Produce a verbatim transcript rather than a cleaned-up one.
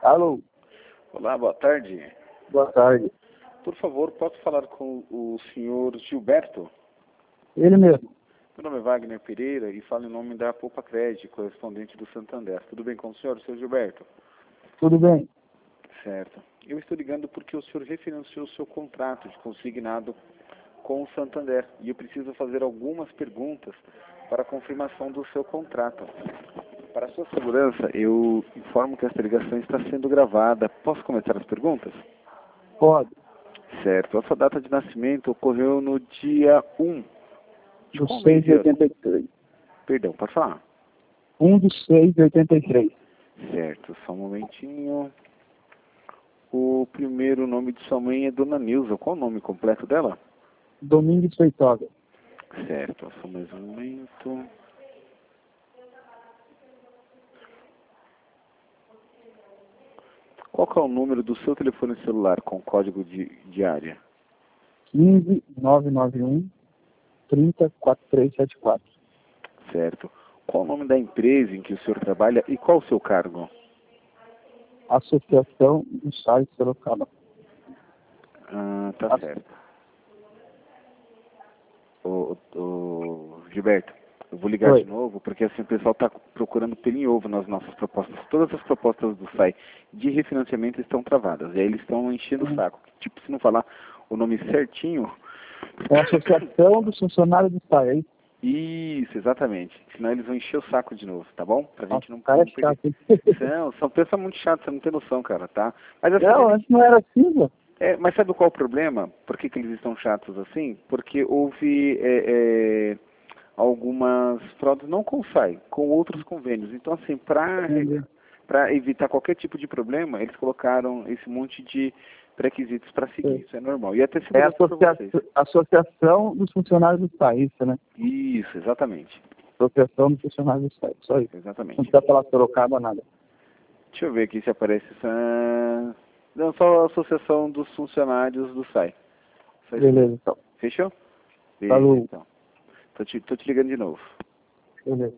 Alô, Olá, boa tarde. boa tarde. Por favor, posso falar com o senhor Gilberto? Ele mesmo. Meu nome é Wagner Pereira e falo em nome da Poupa Cred, correspondente do Santander. Tudo bem com o senhor, senhor Gilberto? Tudo bem? Certo. Eu estou ligando porque o senhor refinanciou o seu contrato de consignado com o Santander e eu preciso fazer algumas perguntas para a confirmação do seu contrato. Para a sua segurança, eu informo que esta ligação está sendo gravada. Posso começar as perguntas? Pode. Certo. A sua data de nascimento ocorreu no dia um de Do qual mês seis de de ano? oitenta e três. Perdão, pode falar? um de seis de oitenta e três. Certo, só um momentinho. O primeiro nome de sua mãe é Dona Nilza. Qual o nome completo dela? Domingues Feitosa. Certo, só mais um momento. Qual que é o número do seu telefone celular com código de, de área? um cinco nove nove um trinta quatro três sete quatro. Certo. Qual o nome da empresa em que o senhor trabalha e qual o seu cargo? Associação do Site Sorocaba. Ah, tá As- certo. Ô, ô, ô, Gilberto, eu vou ligar Oi. de novo, porque assim o pessoal está procurando pelo em ovo nas nossas propostas. Todas as propostas do S A I de refinanciamento estão travadas. E aí eles estão enchendo o saco. Tipo, se não falar o nome certinho... É a Associação dos Funcionários do Site. Isso, exatamente. Senão eles vão encher o saco de novo, tá bom? Pra gente Nossa, não, o cara é não perder. chato, hein? São, são pessoas muito chatas, você não tem noção, cara, tá? Mas assim, Não, eles- antes não era assim, meu. é, mas sabe qual é o problema? Por que, que eles estão chatos assim? Porque houve é, é, algumas fraudes, não com o S A I, com outros convênios. Então, assim, para Entendi. para evitar qualquer tipo de problema, eles colocaram esse monte de pré-requisitos para seguir. Sim. Isso é normal. E até É a segurança para vocês. associa... Associação dos Funcionários do Site, né? Isso, exatamente. Associação dos Funcionários do Site, só isso. Não Exatamente. precisa falar Sorocaba, nada. Deixa eu ver aqui se aparece essa... Não, só a Associação dos Funcionários do S A I. Só isso. Beleza, então. Fechou? Falou. Beleza, então. Tô te, tô te ligando de novo. Beleza.